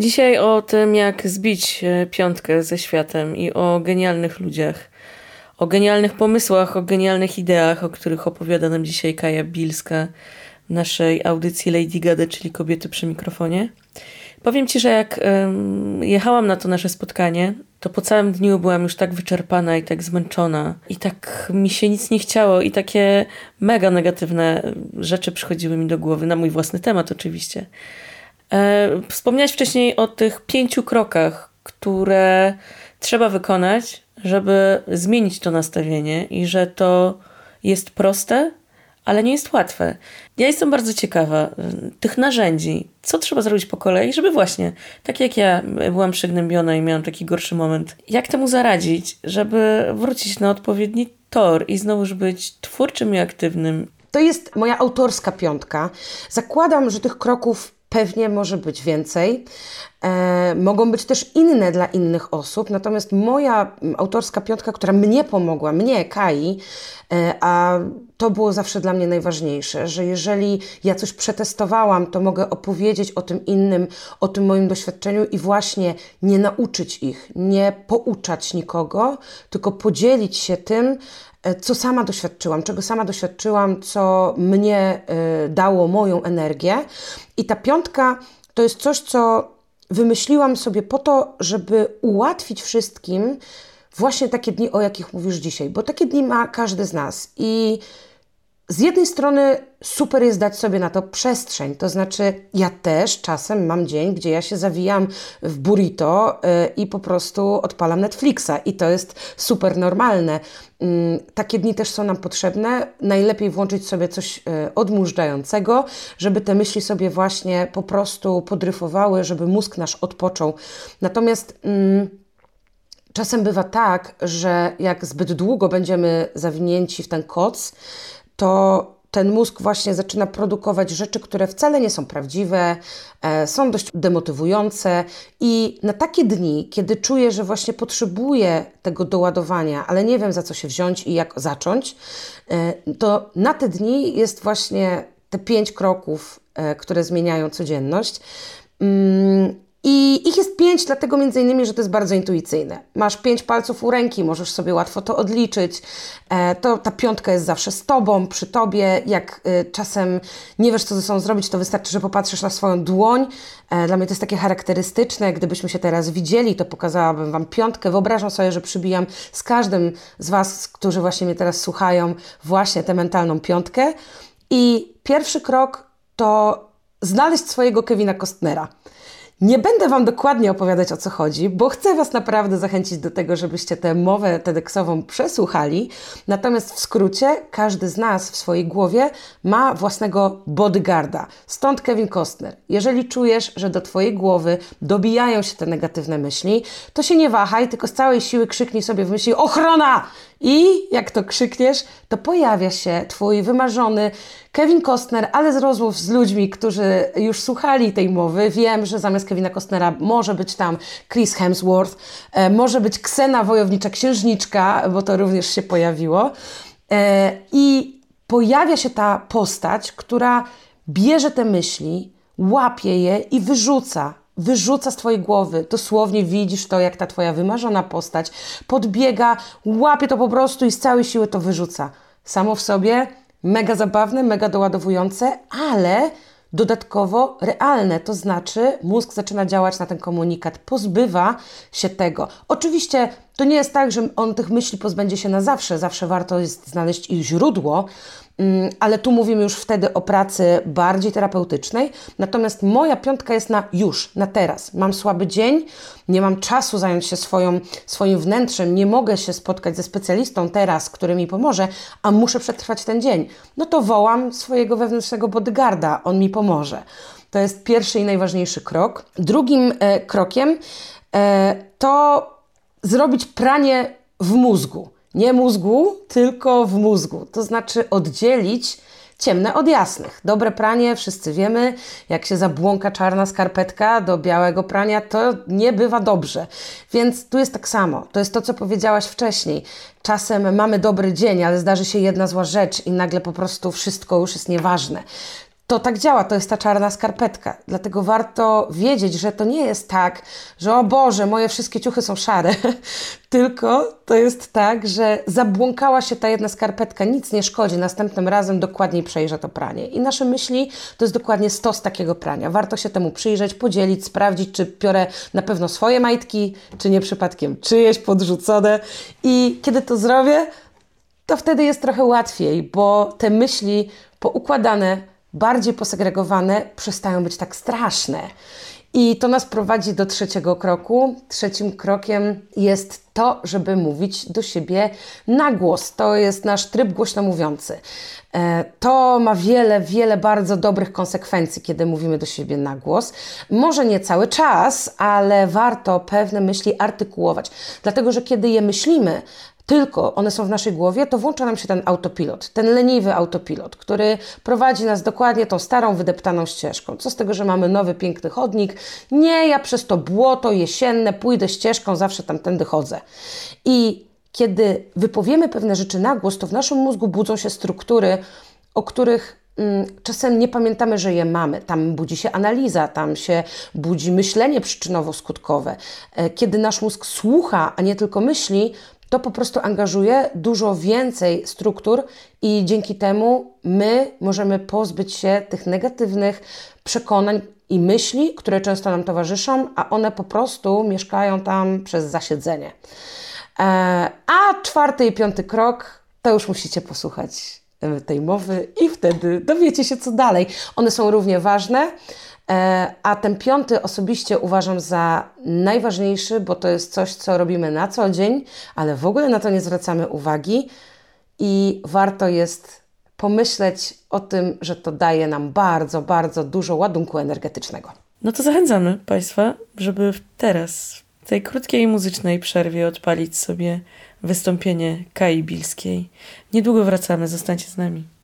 Dzisiaj o tym, jak zbić piątkę ze światem i o genialnych ludziach, o genialnych pomysłach, o genialnych ideach, o których opowiada nam dzisiaj Kaja Bilska w naszej audycji Lady Gady, czyli Kobiety przy mikrofonie. Powiem Ci, że jak jechałam na to nasze spotkanie, to po całym dniu byłam już tak wyczerpana i tak zmęczona i tak mi się nic nie chciało i takie mega negatywne rzeczy przychodziły mi do głowy, na mój własny temat oczywiście. Wspomniałaś wcześniej o tych 5 krokach, które trzeba wykonać, żeby zmienić to nastawienie i że to jest proste, ale nie jest łatwe. Ja jestem bardzo ciekawa tych narzędzi, co trzeba zrobić po kolei, żeby właśnie, tak jak ja byłam przygnębiona i miałam taki gorszy moment, jak temu zaradzić, żeby wrócić na odpowiedni tor i znowuż być twórczym i aktywnym. To jest moja autorska piątka. Zakładam, że tych kroków pewnie może być więcej. Mogą być też inne dla innych osób, natomiast moja autorska piątka, która mnie pomogła, mnie, Kai, a to było zawsze dla mnie najważniejsze, że jeżeli ja coś przetestowałam, to mogę opowiedzieć o tym innym, o tym moim doświadczeniu i właśnie nie nauczyć ich, nie pouczać nikogo, tylko podzielić się tym, co sama doświadczyłam, czego sama doświadczyłam, co mnie dało moją energię. I ta piątka to jest coś, co wymyśliłam sobie po to, żeby ułatwić wszystkim właśnie takie dni, o jakich mówisz dzisiaj, bo takie dni ma każdy z nas. I z jednej strony super jest dać sobie na to przestrzeń, to znaczy ja też czasem mam dzień, gdzie ja się zawijam w burrito i po prostu odpalam Netflixa i to jest super normalne. Takie dni też są nam potrzebne, najlepiej włączyć sobie coś odmurzającego, żeby te myśli sobie właśnie po prostu podryfowały, żeby mózg nasz odpoczął. Natomiast czasem bywa tak, że jak zbyt długo będziemy zawinięci w ten koc, to ten mózg właśnie zaczyna produkować rzeczy, które wcale nie są prawdziwe, są dość demotywujące i na takie dni, kiedy czuję, że właśnie potrzebuję tego doładowania, ale nie wiem za co się wziąć i jak zacząć, to na te dni jest właśnie te 5 kroków, które zmieniają codzienność. I ich jest 5, dlatego między innymi, że to jest bardzo intuicyjne. Masz 5 palców u ręki, możesz sobie łatwo to odliczyć. Ta piątka jest zawsze z Tobą, przy Tobie. Jak czasem nie wiesz, co ze sobą zrobić, to wystarczy, że popatrzysz na swoją dłoń. Dla mnie to jest takie charakterystyczne. Gdybyśmy się teraz widzieli, to pokazałabym Wam piątkę. Wyobrażam sobie, że przybijam z każdym z Was, którzy właśnie mnie teraz słuchają, właśnie tę mentalną piątkę. I pierwszy krok to znaleźć swojego Kevina Costnera. Nie będę Wam dokładnie opowiadać, o co chodzi, bo chcę Was naprawdę zachęcić do tego, żebyście tę mowę TEDxową przesłuchali. Natomiast w skrócie, każdy z nas w swojej głowie ma własnego bodyguarda. Stąd Kevin Costner. Jeżeli czujesz, że do Twojej głowy dobijają się te negatywne myśli, to się nie wahaj, tylko z całej siły krzyknij sobie w myśli ochrona! I jak to krzykniesz, to pojawia się Twój wymarzony Kevin Costner, ale z rozmów z ludźmi, którzy już słuchali tej mowy, wiem, że zamiast Kevina Costnera może być tam Chris Hemsworth, może być Ksena Wojownicza-Księżniczka, bo to również się pojawiło. I pojawia się ta postać, która bierze te myśli, łapie je i wyrzuca z Twojej głowy. Dosłownie widzisz to, jak ta Twoja wymarzona postać podbiega, łapie to po prostu i z całej siły to wyrzuca. Samo w sobie mega zabawne, mega doładowujące, ale dodatkowo realne. To znaczy mózg zaczyna działać na ten komunikat, pozbywa się tego. Oczywiście to nie jest tak, że on tych myśli pozbędzie się na zawsze. Zawsze warto jest znaleźć ich źródło, ale tu mówimy już wtedy o pracy bardziej terapeutycznej. Natomiast moja piątka jest na już, na teraz. Mam słaby dzień, nie mam czasu zająć się swoim wnętrzem, nie mogę się spotkać ze specjalistą teraz, który mi pomoże, a muszę przetrwać ten dzień. No to wołam swojego wewnętrznego bodyguarda, on mi pomoże. To jest pierwszy i najważniejszy krok. Drugim krokiem to zrobić pranie w mózgu. Nie mózgu, tylko w mózgu. To znaczy oddzielić ciemne od jasnych. Dobre pranie, wszyscy wiemy, jak się zabłąka czarna skarpetka do białego prania, to nie bywa dobrze. Więc tu jest tak samo. To jest to, co powiedziałaś wcześniej. Czasem mamy dobry dzień, ale zdarzy się jedna zła rzecz i nagle po prostu wszystko już jest nieważne. To tak działa, to jest ta czarna skarpetka. Dlatego warto wiedzieć, że to nie jest tak, że o Boże, moje wszystkie ciuchy są szare, tylko to jest tak, że zabłąkała się ta jedna skarpetka, nic nie szkodzi, następnym razem dokładniej przejrzę to pranie. I nasze myśli to jest dokładnie stos takiego prania. Warto się temu przyjrzeć, podzielić, sprawdzić, czy biorę na pewno swoje majtki, czy nie przypadkiem czyjeś podrzucone. I kiedy to zrobię, to wtedy jest trochę łatwiej, bo te myśli poukładane, bardziej posegregowane przestają być tak straszne. I to nas prowadzi do trzeciego kroku. Trzecim krokiem jest to, żeby mówić do siebie na głos. To jest nasz tryb głośno mówiący. To ma wiele bardzo dobrych konsekwencji, kiedy mówimy do siebie na głos. Może nie cały czas, ale warto pewne myśli artykułować. Dlatego, że kiedy je myślimy, tylko one są w naszej głowie, to włącza nam się ten autopilot, ten leniwy autopilot, który prowadzi nas dokładnie tą starą, wydeptaną ścieżką. Co z tego, że mamy nowy, piękny chodnik? Nie, ja przez to błoto jesienne pójdę ścieżką, zawsze tamtędy chodzę. I kiedy wypowiemy pewne rzeczy na głos, to w naszym mózgu budzą się struktury, o których czasem nie pamiętamy, że je mamy. Tam budzi się analiza, tam się budzi myślenie przyczynowo-skutkowe. Kiedy nasz mózg słucha, a nie tylko myśli, to po prostu angażuje dużo więcej struktur i dzięki temu my możemy pozbyć się tych negatywnych przekonań i myśli, które często nam towarzyszą, a one po prostu mieszkają tam przez zasiedzenie. A czwarty i piąty krok to już musicie posłuchać tej mowy i wtedy dowiecie się, co dalej. One są równie ważne, a ten piąty osobiście uważam za najważniejszy, bo to jest coś, co robimy na co dzień, ale w ogóle na to nie zwracamy uwagi i warto jest pomyśleć o tym, że to daje nam bardzo dużo ładunku energetycznego. No to zachęcamy Państwa, żeby teraz, w tej krótkiej muzycznej przerwie odpalić sobie wystąpienie Kai Bilskiej. Niedługo wracamy, zostańcie z nami.